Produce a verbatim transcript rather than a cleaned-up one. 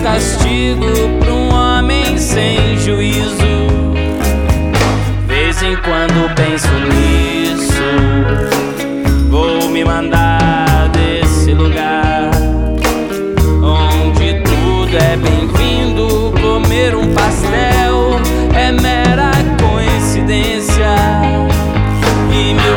castigo pra um homem sem juízo. Vez em quando penso nisso, vou me mandar desse lugar onde tudo é bem-vindo. Comer um pastel é mera coincidência, e meu